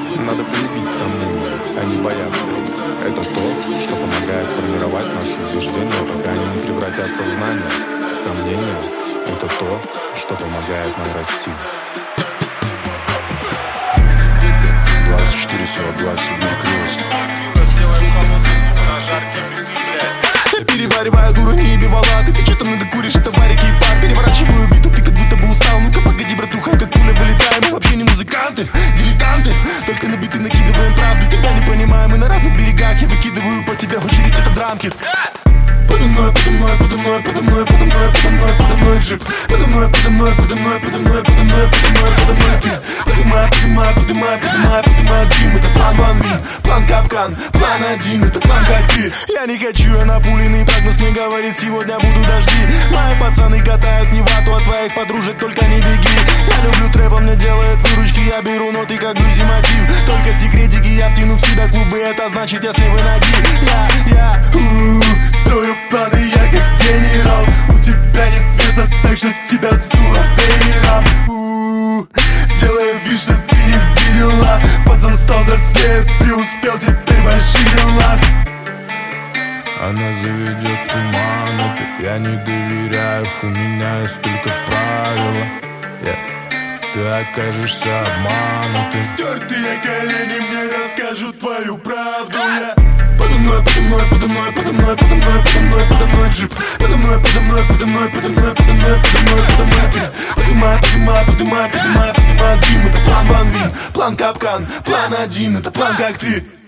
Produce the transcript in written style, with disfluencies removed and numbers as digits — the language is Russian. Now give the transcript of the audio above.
Надо полюбить сомнения, а не бояться их. Это то, что помогает формировать наши убеждения, пока они не превратятся в знания. Сомнения — это то, что помогает нам расти. 24/42 Сибирь Крылась. Я перевариваю дуру, не бивала. Ты че там надокуришь, это варики и пар. Переворачиваю биты, ты как будто бы устал. Ну-ка погоди, братуха, как пуля вылетаем. Мы вообще не музыканты, дилетанты. Только на биты накидываем правду. Тебя не понимаем, мы на разных берегах. Я выкидываю по тебе в очередь этот драмкит. Подо мной, подо мной, подо мной, подо мной, подо мной, подо мной, подо мной джип. Подо мной, подо мной, подо мной, подо мной, подо мной, подо мной, подо мной ты. Подымай, подымай, подымай, подымай, подымай дым. Это план Ван Вин, план Капкан, план 1, это план как ты. Я не хочу, я напуленный, прогнозный говорит, сегодня будут дожди. Мои пацаны катают не вату, от твоих подружек только не беги. Я люблю трэп, он мне делает выручки, я беру ноты как блюзи мотив. Только секретики, я втяну в себя клубы, это значит я с левой ноги. Я строю планы, я как генерал. У тебя нет веса, так что тебя сдуло веером. Сделай вид, что ты не видела. Пацан стал взрослее, преуспел, теперь большие дела. Она заведет в туман, это я не доверяю. У меня есть только правила. Ты окажешься обманутым. Стертые колени, мне расскажут твою правду. Подо мной, подо мной, подо мной, подо мной, подо мной, подо мной, подо мной джип. Подо мной, подо мной, подо мной, подо мной, подо мной, подо мной, подо мной ты. Подымай, подымай, подымай, подымай, подымай дым. Это план Ван Вин, план Капкан, план 1, это план как ты.